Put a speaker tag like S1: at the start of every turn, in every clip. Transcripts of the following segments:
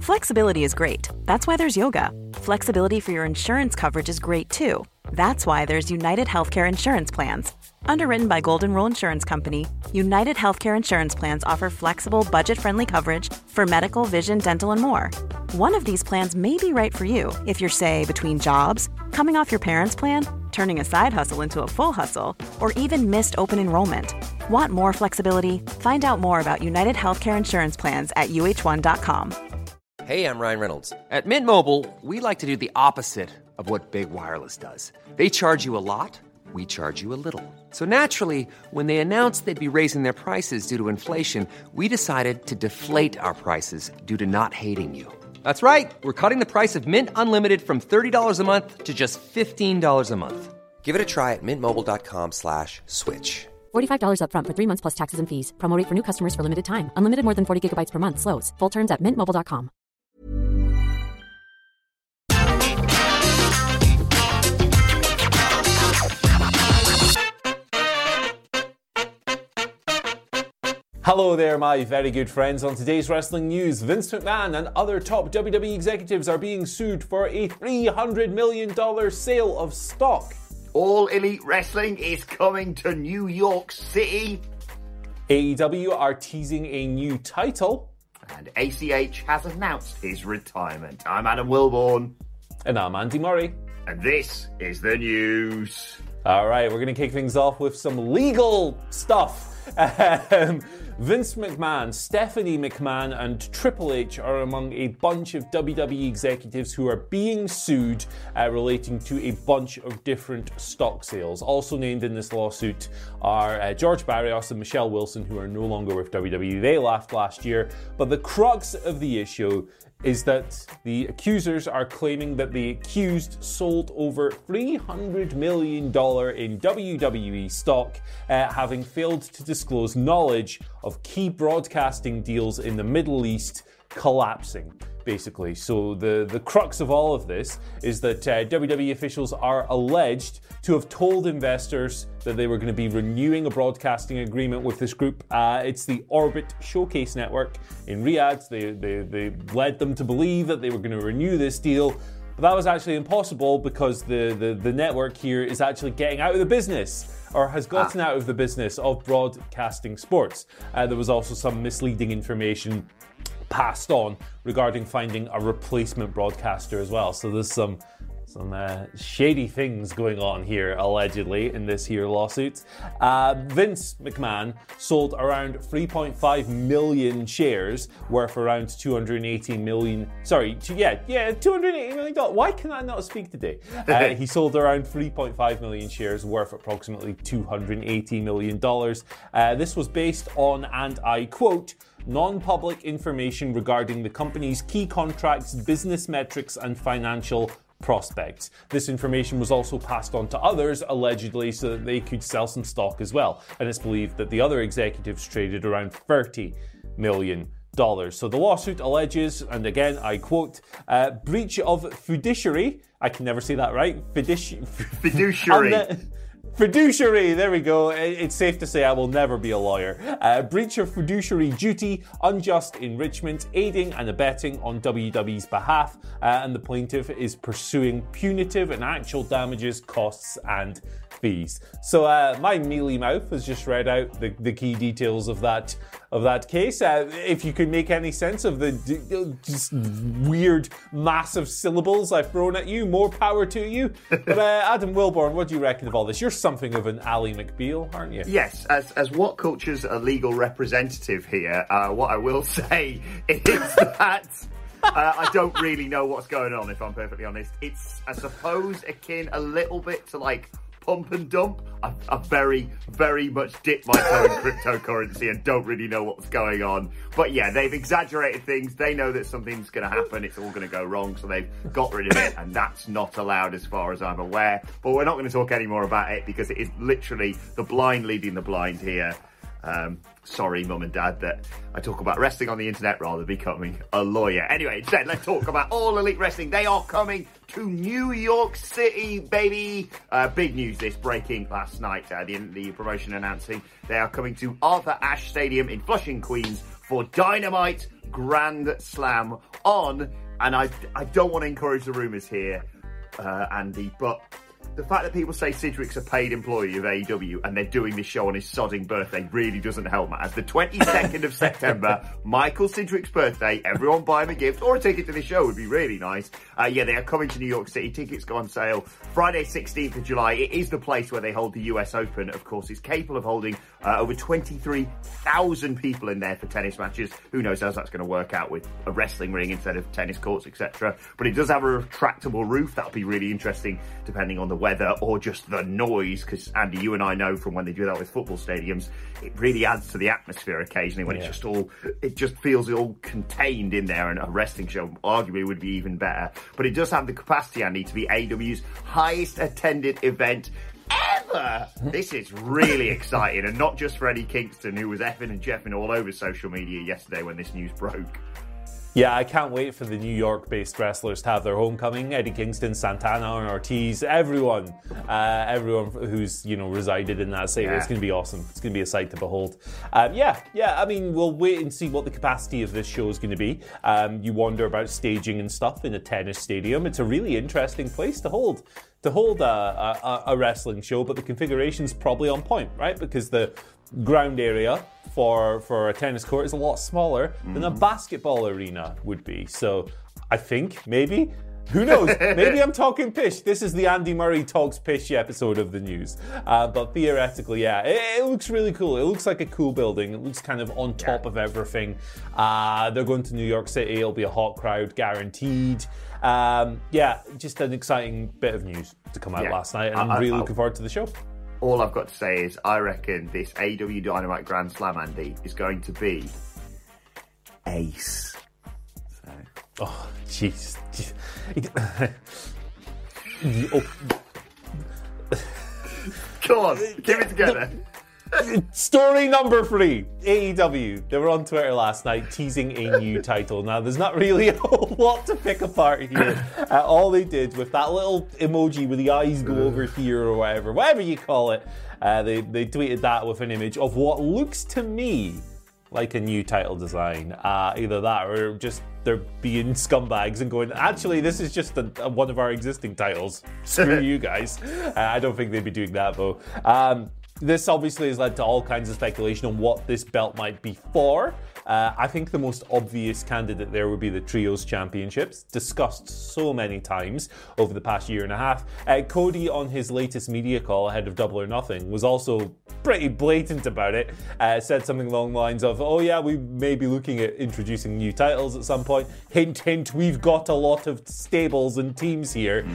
S1: Flexibility is great. That's why there's yoga. Flexibility for your insurance coverage is great too. That's why there's United Healthcare Insurance Plans. Underwritten by Golden Rule Insurance Company, United Healthcare Insurance Plans offer flexible, budget-friendly coverage for medical, vision, dental, and more. One of these plans may be right for you if you're, say, between jobs, coming off your parents' plan, turning a side hustle into a full hustle, or even missed open enrollment. Want more flexibility? Find out more about United Healthcare Insurance Plans at uh1.com.
S2: Hey, I'm Ryan Reynolds. At Mint Mobile, we like to do the opposite of what Big Wireless does. They charge you a lot, we charge you a little. So naturally, when they announced they'd be raising their prices due to inflation, we decided to deflate our prices due to not hating you. That's right. We're cutting the price of Mint Unlimited from $30 a month to just $15 a month. Give it a try at mintmobile.com/switch.
S3: $45 up front for 3 months plus taxes and fees. Promo rate for new customers for limited time. Unlimited more than 40 gigabytes per month. Slows full terms at mintmobile.com.
S4: Hello there, my very good friends. On today's wrestling news, Vince McMahon and other top WWE executives are being sued for a $300 million sale of stock.
S5: All Elite Wrestling is coming to New York City.
S4: AEW are teasing a new title.
S5: And ACH has announced his retirement. I'm Adam Wilborn.
S4: And I'm Andy Murray.
S5: And this is the news.
S4: All right, we're going to kick things off with some legal stuff. Vince McMahon, Stephanie McMahon, and Triple H are among a bunch of WWE executives who are being sued relating to a bunch of different stock sales. Also named in this lawsuit are George Barrios and Michelle Wilson, who are no longer with WWE. They left last year, but the crux of the issue is that the accusers are claiming that the accused sold over $300 million in WWE stock, having failed to disclose knowledge of key broadcasting deals in the Middle East collapsing, basically. So the crux of all of this is that WWE officials are alleged to have told investors that they were going to be renewing a broadcasting agreement with this group. It's the Orbit Showcase Network in Riyadh. They led them to believe that they were going to renew this deal. But that was actually impossible because the network here is actually getting out of the business, or has gotten out of the business of broadcasting sports. There was also some misleading information passed on regarding finding a replacement broadcaster as well. So there's some shady things going on here, allegedly, in this here lawsuit. Vince McMahon sold around 3.5 million shares, worth around $280 million. $280 million. Why can I not speak today? He sold around 3.5 million shares, worth approximately $280 million. This was based on, and I quote, non-public information regarding the company's key contracts, business metrics, and financial prospects. This information was also passed on to others, allegedly, so that they could sell some stock as well. And it's believed that the other executives traded around $30 million. So the lawsuit alleges, and again, I quote, breach of fiduciary. I can never say that right. Fiduciary. Fiduciary, there we go. It's safe to say I will never be a lawyer. Breach of fiduciary duty, unjust enrichment, aiding and abetting on WWE's behalf, and the plaintiff is pursuing punitive and actual damages, costs, and fees. So my mealy mouth has just read out the key details of that case. If you could make any sense of the just weird, massive syllables I've thrown at you, more power to you. But Adam Wilborn, what do you reckon of all this? You're something of an Ally McBeal, aren't you?
S5: Yes, as What Culture's a legal representative here, what I will say is that I don't really know what's going on, if I'm perfectly honest. It's, I suppose, akin a little bit to like pump and dump. I very, very much dipped my toe in cryptocurrency and don't really know what's going on. But yeah, they've exaggerated things. They know that something's going to happen. It's all going to go wrong. So they've got rid of it. And that's not allowed as far as I'm aware. But we're not going to talk any more about it because it is literally the blind leading the blind here. Sorry, Mum and Dad, that I talk about wrestling on the internet rather than becoming a lawyer. Anyway, instead, let's talk about All Elite Wrestling. They are coming to New York City, baby. Big news, this breaking last night. The promotion announcing they are coming to Arthur Ashe Stadium in Flushing, Queens for Dynamite Grand Slam on, and I don't want to encourage the rumours here, Andy, but the fact that people say Sidgwick's a paid employee of AEW and they're doing this show on his sodding birthday really doesn't help matters. The 22nd of September, Michael Sidgwick's birthday, everyone buy him a gift or a ticket to the show would be really nice. They are coming to New York City. Tickets go on sale Friday, 16th of July. It is the place where they hold the US Open, of course. It's capable of holding over 23,000 people in there for tennis matches. Who knows how that's going to work out with a wrestling ring instead of tennis courts, etc. But it does have a retractable roof. That'll be really interesting depending on the weather or just the noise, because Andy, you and I know from when they do that with football stadiums, it really adds to the atmosphere occasionally when it just feels all contained in there, and a wrestling show arguably would be even better. But it does have the capacity, Andy, to be AEW's highest attended event ever. This is really exciting, and not just for Eddie Kingston, who was effing and jeffing all over social media yesterday when this news broke.
S4: Yeah, I can't wait for the New York-based wrestlers to have their homecoming. Eddie Kingston, Santana, and Ortiz, everyone who's resided in that city. Yeah. It's going to be awesome. It's going to be a sight to behold. I mean, we'll wait and see what the capacity of this show is going to be. You wonder about staging and stuff in a tennis stadium. It's a really interesting place to hold a wrestling show, but the configuration's probably on point, right? Because the ground area for a tennis court is a lot smaller than a basketball arena would be. So I think maybe, who knows, maybe I'm talking pish. This is the Andy Murray Talks Pish episode of the news. But theoretically, yeah, it looks really cool. It looks like a cool building. It looks kind of on top of everything. They're going to New York City. It'll be a hot crowd, guaranteed. Just an exciting bit of news to come out last night. And I'm really looking forward to the show.
S5: All I've got to say is I reckon this AEW Dynamite Grand Slam, Andy, is going to be ace. So.
S4: Oh, jeez.
S5: Come on, keep it together.
S4: Story number 3, AEW. They were on Twitter last night teasing a new title. Now, there's not really a whole lot to pick apart here. All they did with that little emoji with the eyes go over here or whatever you call it, they tweeted that with an image of what looks to me like a new title design. Either that or just they're being scumbags and going, actually, this is just one of our existing titles. Screw you guys. I don't think they'd be doing that, though. This obviously has led to all kinds of speculation on what this belt might be for. I think the most obvious candidate there would be the Trios Championships, discussed so many times over the past year and a half. Cody, on his latest media call ahead of Double or Nothing, was also pretty blatant about it. Said something along the lines of, oh yeah, we may be looking at introducing new titles at some point. Hint, hint, we've got a lot of stables and teams here.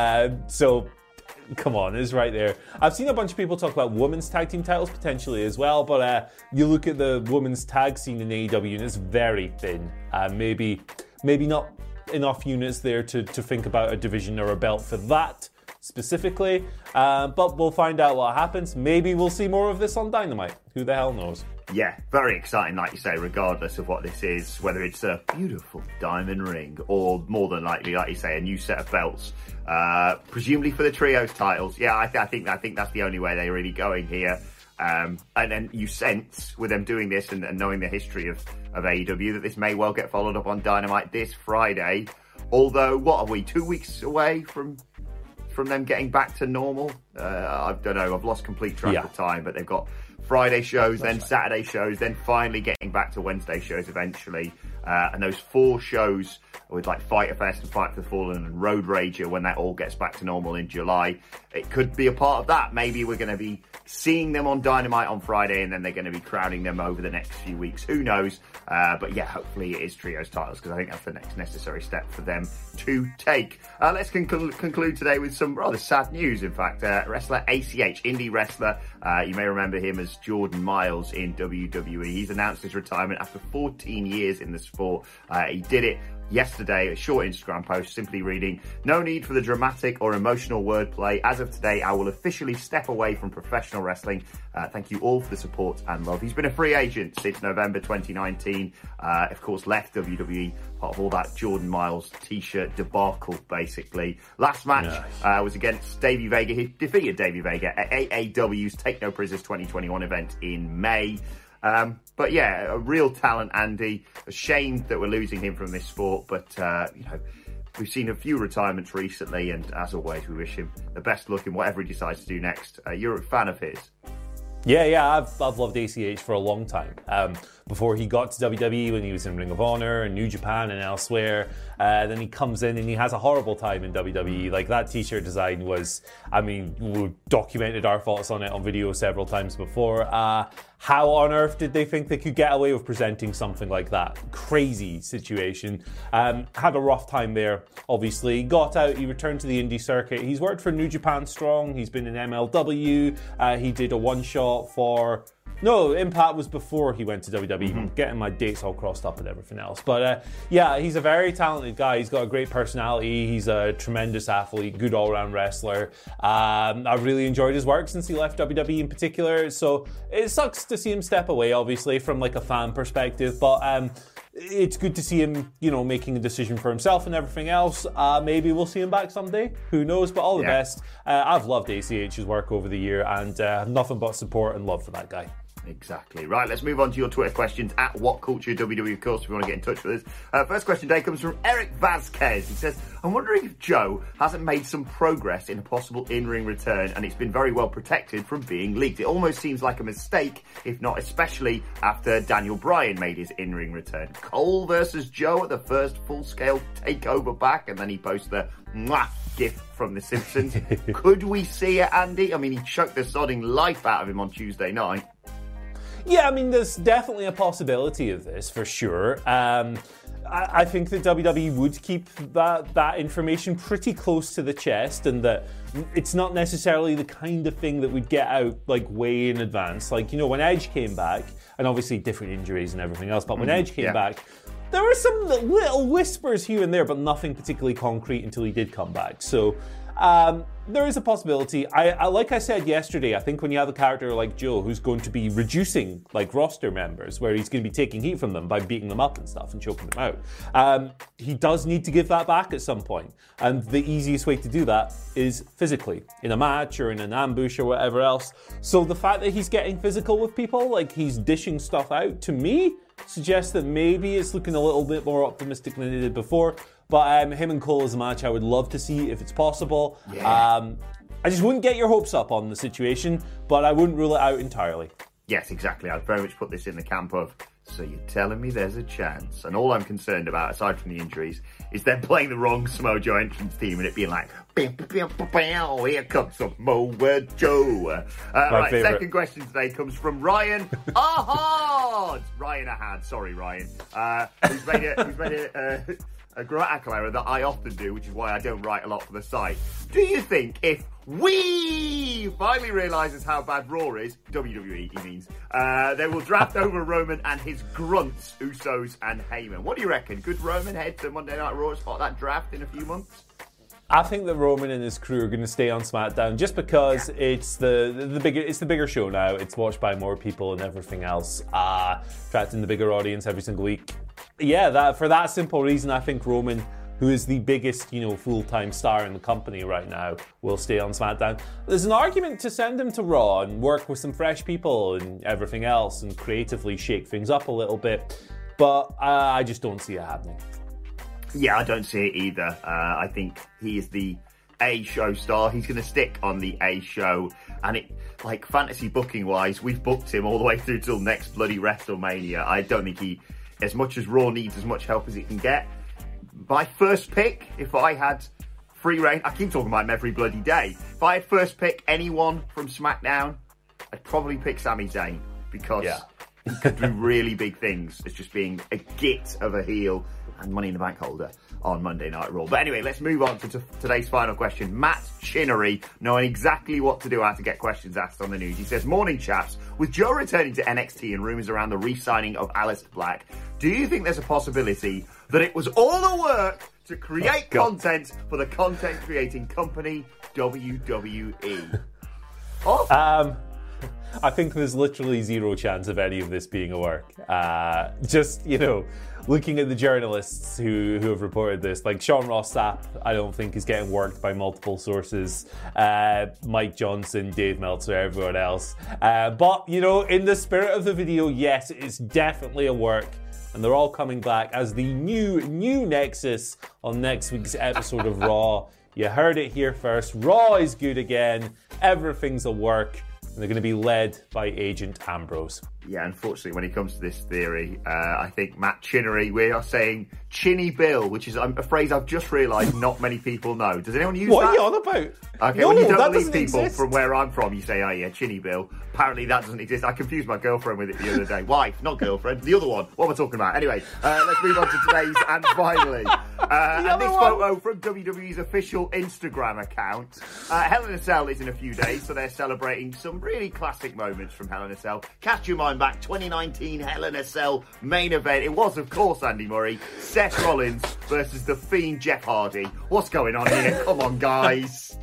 S4: So come on, it's right there. I've seen a bunch of people talk about women's tag team titles potentially as well, but you look at the women's tag scene in AEW and it's very thin. Maybe not enough units there to think about a division or a belt for that specifically, but we'll find out what happens. Maybe we'll see more of this on Dynamite. Who the hell knows?
S5: Yeah, very exciting, like you say, regardless of what this is, whether it's a beautiful diamond ring or more than likely, like you say, a new set of belts, presumably for the trios titles. Yeah, I think that's the only way they're really going here. And then you sense with them doing this and knowing the history of AEW that this may well get followed up on Dynamite this Friday. Although, what are we, 2 weeks away from them getting back to normal? I don't know, I've lost complete track of time, but they've got Friday shows, then Saturday shows, then finally getting back to Wednesday shows eventually. And those 4 shows with like Fyter Fest and Fight for the Fallen and Road Rager, when that all gets back to normal in July, it could be a part of that. Maybe we're going to be seeing them on Dynamite on Friday and then they're going to be crowning them over the next few weeks. Who knows? But yeah, hopefully it is trios titles, because I think that's the next necessary step for them to take. Let's conclude today with some rather sad news, in fact. Wrestler ACH, indie wrestler, you may remember him as Jordan Miles in WWE. He's announced his retirement after 14 years in the sport. He did it yesterday, a short Instagram post simply reading, "No need for the dramatic or emotional wordplay. As of today, I will officially step away from professional wrestling. Thank you all for the support and love." He's been a free agent since November 2019. Of course, left WWE, part of all that Jordan Miles t-shirt debacle, basically. Last match was against Davey Vega. He defeated Davey Vega at AAW's Take No Prisoners 2021 event in May. But yeah, a real talent, Andy. A shame that we're losing him from this sport, but we've seen a few retirements recently, and as always, we wish him the best luck in whatever he decides to do next. You're a fan of his?
S4: Yeah, I've loved ACH for a long time. Before he got to WWE, when he was in Ring of Honor and New Japan and elsewhere, then he comes in and he has a horrible time in WWE. Like, that t-shirt design was, we documented our thoughts on it on video several times before. How on earth did they think they could get away with presenting something like that? Crazy situation. Had a rough time there, obviously. Got out, he returned to the indie circuit. He's worked for New Japan Strong, he's been in MLW, he did a one-shot for... No, Impact was before he went to WWE. I'm getting my dates all crossed up and everything else. But yeah, he's a very talented guy. He's got a great personality. He's a tremendous athlete, good all-round wrestler. I've really enjoyed his work since he left WWE in particular. So it sucks to see him step away, obviously, from like a fan perspective. But it's good to see him, making a decision for himself and everything else. Maybe we'll see him back someday. Who knows? But all the best. I've loved ACH's work over the year and have nothing but support and love for that guy.
S5: Exactly. Right, let's move on to your Twitter questions at WhatCultureWW, of course, if you want to get in touch with us. First question today comes from Eric Vasquez. He says, I'm wondering if Joe hasn't made some progress in a possible in-ring return, and it's been very well protected from being leaked. It almost seems like a mistake, if not especially after Daniel Bryan made his in-ring return. Cole versus Joe at the first full-scale takeover back, and then he posts the mwah gif from The Simpsons. Could we see it, Andy? He choked the sodding life out of him on Tuesday night.
S4: Yeah, there's definitely a possibility of this, for sure. I think that WWE would keep that information pretty close to the chest, and that it's not necessarily the kind of thing that we'd get out, like, way in advance. Like, when Edge came back, and obviously different injuries and everything else, but when Edge came back, there were some little whispers here and there, but nothing particularly concrete until he did come back. So... there is a possibility. Like I said yesterday, I think when you have a character like Joe who's going to be reducing like roster members, where he's going to be taking heat from them by beating them up and stuff and choking them out, he does need to give that back at some point. And the easiest way to do that is physically, in a match or in an ambush or whatever else. So the fact that he's getting physical with people, like he's dishing stuff out, to me suggests that maybe it's looking a little bit more optimistic than it did before. But him and Cole as a match, I would love to see if it's possible. Yeah. I just wouldn't get your hopes up on the situation, but I wouldn't rule it out entirely.
S5: Yes, exactly. I'd very much put this in the camp of, so you're telling me there's a chance. And all I'm concerned about, aside from the injuries, is they're playing the wrong Samoa entrance theme and it being like, here comes Samoa Joe. Right, favorite. Second question today comes from Ryan Ahad. Ryan Ahad, sorry, Ryan. Who's made a grammatical error that I often do, which is why I don't write a lot for the site. Do you think if we finally realises how bad Raw is, WWE he means, they will draft over Roman and his grunts, Usos and Heyman? What do you reckon? Could Roman head to Monday Night Raw and spot that draft in a few months?
S4: I think that Roman and his crew are going to stay on SmackDown just because it's the bigger show now. It's watched by more people and everything else. Attracting the bigger audience every single week. Yeah, for that simple reason, I think Roman, who is the biggest, full-time star in the company right now, will stay on SmackDown. There's an argument to send him to Raw and work with some fresh people and everything else and creatively shake things up a little bit, but I just don't see it happening.
S5: Yeah, I don't see it either. I think he is the A-show star. He's going to stick on the A-show. And it, like, fantasy booking-wise, we've booked him all the way through till next bloody WrestleMania. I don't think he, as much as Raw needs as much help as it can get. My first pick, if I had free reign, I keep talking about him every bloody day. If I had first pick anyone from SmackDown, I'd probably pick Sami Zayn. Because he could do really big things as just being a git of a heel and Money in the Bank holder on Monday Night Raw. But anyway, let's move on to today's final question. Matt Chinnery, knowing exactly what to do, how to get questions asked on the news. He says, morning chaps, with Joe returning to NXT and rumours around the re-signing of Aleister Black, do you think there's a possibility that it was all the work to create content for the content creating company WWE?
S4: I think there's literally zero chance of any of this being a work. looking at the journalists who have reported this, like Sean Ross Sapp, I don't think is getting worked by multiple sources. Mike Johnson, Dave Meltzer, everyone else. But, you know, in the spirit of the video, yes, it's definitely a work. And they're all coming back as the new Nexus on next week's episode of Raw. You heard it here first. Raw is good again. Everything's a work. And they're going to be led by Agent Ambrose.
S5: Yeah, unfortunately, when it comes to this theory, I think Matt Chinnery, we are saying Chinny Bill, which is a phrase I've just realised not many people know. Does anyone use that?
S4: What are you on about?
S5: Okay,
S4: no,
S5: when you don't believe people
S4: exist.
S5: from where I'm from, you say, oh yeah, Chinny Bill. Apparently that doesn't exist. I confused my girlfriend with it the other day. Wife, not girlfriend. The other one. What am I talking about? Anyway, let's move on to today's and finally. And this photo from WWE's official Instagram account. Hell in a Cell is in a few days, so they're celebrating some really classic moments from Hell in a Cell. Cast your mind back, 2019 Hell in a Cell main event. It was, of course, Andy Murray, Seth Rollins versus The Fiend Jeff Hardy. What's going on here? Come on, guys.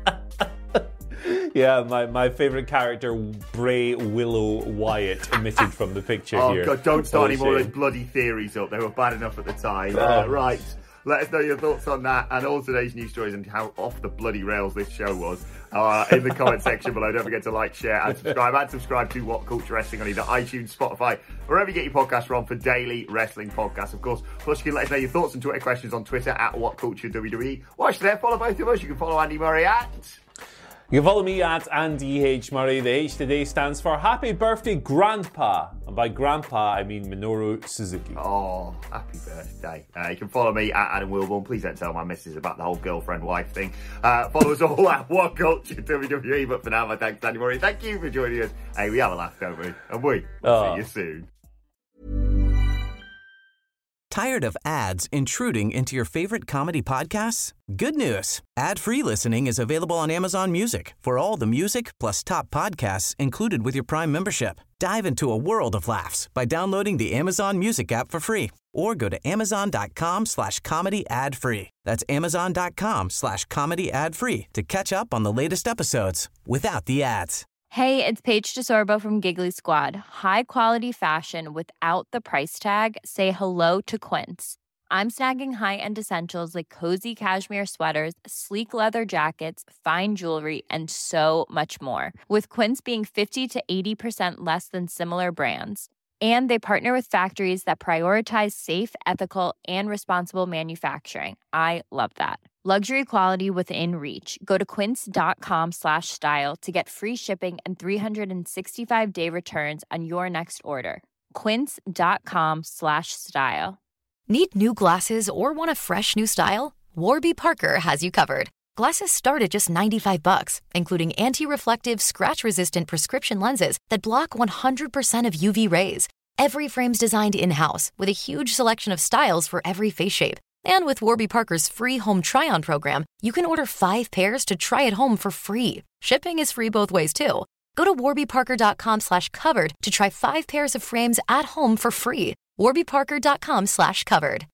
S4: Yeah, my favourite character, Bray Willow Wyatt, omitted from the picture here.
S5: Oh, God, don't start any more of those bloody theories up. They were bad enough at the time. Right. Let us know your thoughts on that and all today's news stories and how off the bloody rails this show was in the comment section below. Don't forget to like, share and subscribe. And subscribe to What Culture Wrestling on either iTunes, Spotify, wherever you get your podcasts from for daily wrestling podcasts, of course. Plus, you can let us know your thoughts and Twitter questions on Twitter at What Culture WWE. Watch there, follow both of us. You can follow Andy Murray at...
S4: You can follow me at Andy H. Murray. The H today stands for Happy Birthday Grandpa. And by Grandpa, I mean Minoru Suzuki.
S5: Oh, happy birthday. You can follow me at Adam Wilborn. Please don't tell my missus about the whole girlfriend-wife thing. Follow us all at What Culture WWE. But for now, my thanks to Andy Murray. Thank you for joining us. Hey, we have a laugh, don't we? And we'll see you soon.
S6: Tired of ads intruding into your favorite comedy podcasts? Good news. Ad-free listening is available on Amazon Music for all the music plus top podcasts included with your Prime membership. Dive into a world of laughs by downloading the Amazon Music app for free or go to amazon.com/comedy ad-free. That's amazon.com/comedy ad-free to catch up on the latest episodes without the ads.
S7: Hey, it's Paige DeSorbo from Giggly Squad. High quality fashion without the price tag. Say hello to Quince. I'm snagging high-end essentials like cozy cashmere sweaters, sleek leather jackets, fine jewelry, and so much more. With Quince being 50 to 80% less than similar brands. And they partner with factories that prioritize safe, ethical, and responsible manufacturing. I love that. Luxury quality within reach. Go to quince.com/style to get free shipping and 365-day returns on your next order. Quince.com/style.
S8: Need new glasses or want a fresh new style? Warby Parker has you covered. Glasses start at just $95, including anti-reflective, scratch-resistant prescription lenses that block 100% of UV rays. Every frame's designed in-house with a huge selection of styles for every face shape. And with Warby Parker's free home try-on program, you can order 5 pairs to try at home for free. Shipping is free both ways, too. Go to warbyparker.com/covered to try 5 pairs of frames at home for free. warbyparker.com/covered.